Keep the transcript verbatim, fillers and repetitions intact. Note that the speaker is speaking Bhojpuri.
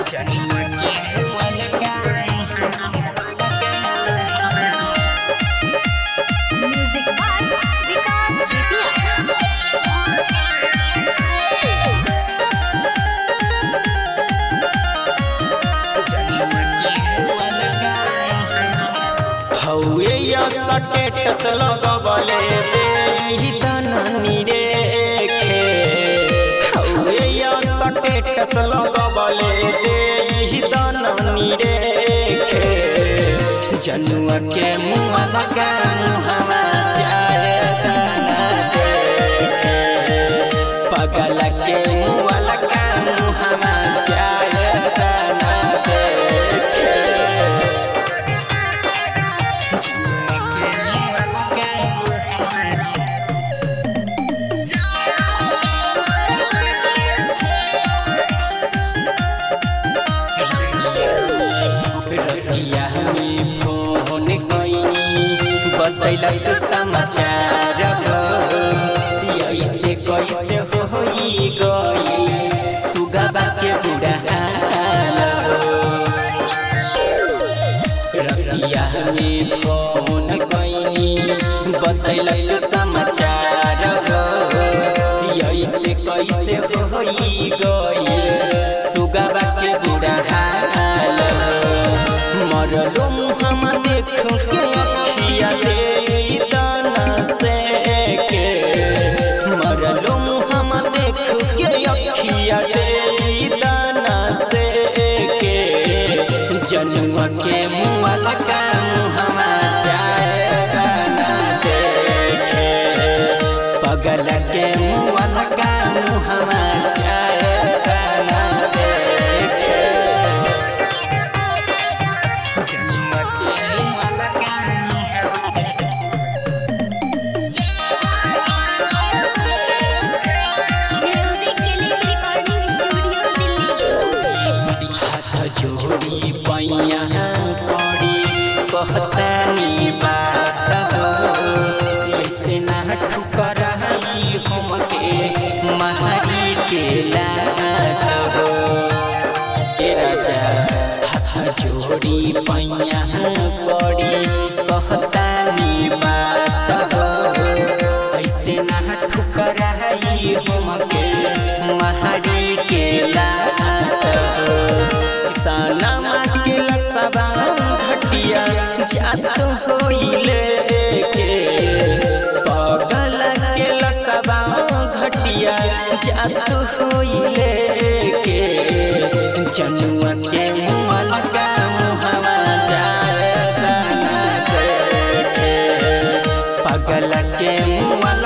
Music by Vikas हौए या स्टेटस लगवले देहि तननी रेखे हौए या स्टेटस लगवले देहि तननी रेखे जनुआ के मुँह लगा मुहवा चाहे तना देखे पगल के मुँह लगा मुहवा चाहे तना देखे रतिया में फोन कईनी बतैलक समाचार ऐसे कैसे होई गइल सुगबा के बुरा हाल रतिया में फोन कईनी बतैलक समाचार ऐसे कैसे होई गइल सुगबा के बुरा हाल मरलो मुहम्मा देखो के अखिया दे दाना से के मरलो मुहम्मा देखो के अखिया दे दाना से के जनुआ के मुँह लगा मुहम्मा चाहे दाना देखे पगल के मुँह लगा मुहम्मा चाहे दाना देखे जोड़ी पैया पड़ी कहतानी बात हो ऐसे ना ठुकराई हमके महारी के लात हो ए राजा हाथ जोड़ी पैया पड़ी कहतानी बात हो ऐसे ना ठुकराई हमके महारी के लात हो सनमा के लसबा घटिया जात होइले के पगल के लसबा घटिया जात होइले के जनुआ के मुँह लगा मुहवा चाहे दाना देखे पगल के मुँह